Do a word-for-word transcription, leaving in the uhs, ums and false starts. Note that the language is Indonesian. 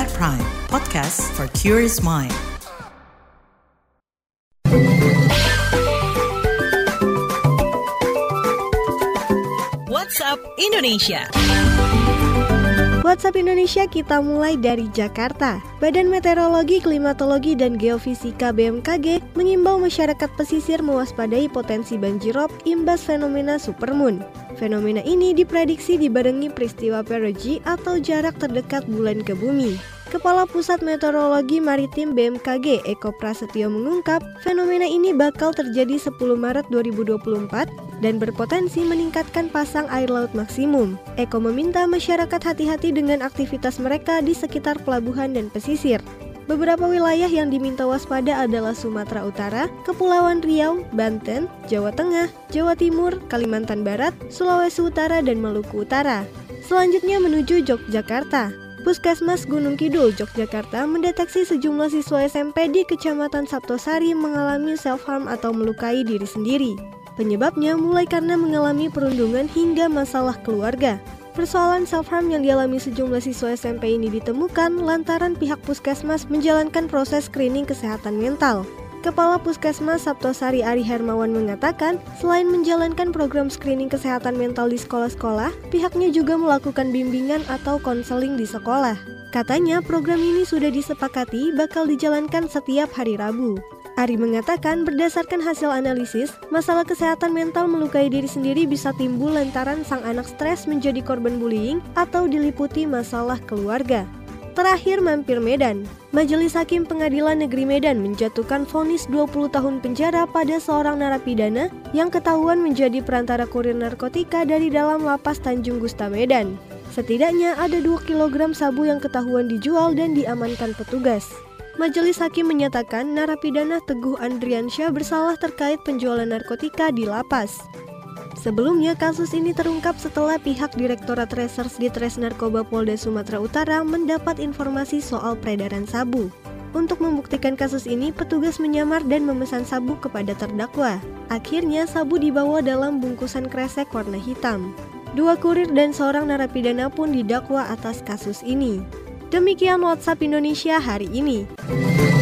At Prime, podcast for curious mind. WhatsApp Indonesia. WhatsApp Indonesia kita mulai dari Jakarta. Badan Meteorologi, Klimatologi, dan Geofisika B M K G mengimbau masyarakat pesisir mewaspadai potensi banjirop imbas fenomena supermoon. Fenomena ini diprediksi dibarengi peristiwa perigee atau jarak terdekat bulan ke bumi. Kepala Pusat Meteorologi Maritim B M K G Eko Prasetyo mengungkap, fenomena ini bakal terjadi sepuluh Maret dua ribu dua puluh empat dan berpotensi meningkatkan pasang air laut maksimum. Eko meminta masyarakat hati-hati dengan aktivitas mereka di sekitar pelabuhan dan pesisir. Beberapa wilayah yang diminta waspada adalah Sumatera Utara, Kepulauan Riau, Banten, Jawa Tengah, Jawa Timur, Kalimantan Barat, Sulawesi Utara, dan Maluku Utara. Selanjutnya menuju Yogyakarta. Puskesmas Gunung Kidul, Yogyakarta mendeteksi sejumlah siswa S M P di Kecamatan Saptosari mengalami self-harm atau melukai diri sendiri. Penyebabnya mulai karena mengalami perundungan hingga masalah keluarga. Persoalan self-harm yang dialami sejumlah siswa S M P ini ditemukan lantaran pihak puskesmas menjalankan proses screening kesehatan mental. Kepala Puskesmas Saptosari Ari Hermawan mengatakan, selain menjalankan program screening kesehatan mental di sekolah-sekolah, pihaknya juga melakukan bimbingan atau konseling di sekolah. Katanya, program ini sudah disepakati bakal dijalankan setiap hari Rabu. Ari mengatakan berdasarkan hasil analisis, masalah kesehatan mental melukai diri sendiri bisa timbul lantaran sang anak stres menjadi korban bullying atau diliputi masalah keluarga. Terakhir mampir Medan. Majelis Hakim Pengadilan Negeri Medan menjatuhkan vonis dua puluh tahun penjara pada seorang narapidana yang ketahuan menjadi perantara kurir narkotika dari dalam lapas Tanjung Gusta Medan. Setidaknya ada dua kilogram sabu yang ketahuan dijual dan diamankan petugas. Majelis Hakim menyatakan narapidana Teguh Andriansyah bersalah terkait penjualan narkotika di lapas. Sebelumnya, kasus ini terungkap setelah pihak Direktorat Reserse Ditres Narkoba Polda Sumatera Utara mendapat informasi soal peredaran sabu. Untuk membuktikan kasus ini, petugas menyamar dan memesan sabu kepada terdakwa. Akhirnya, sabu dibawa dalam bungkusan kresek warna hitam. Dua kurir dan seorang narapidana pun didakwa atas kasus ini. Demikian WhatsApp Indonesia hari ini.